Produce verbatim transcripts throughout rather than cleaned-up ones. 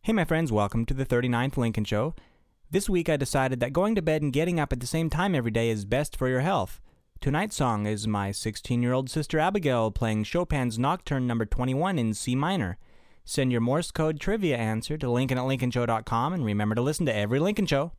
Hey my friends, welcome to the thirty-ninth Lincoln Show. This week I decided that going to bed and getting up at the same time every day is best for your health. Tonight's song is my sixteen-year-old sister Abigail playing Chopin's Nocturne number twenty-one in C minor. Send your Morse code trivia answer to Lincoln at Lincoln Show dot com and remember to listen to every Lincoln Show.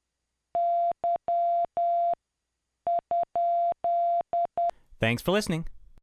Thanks for listening.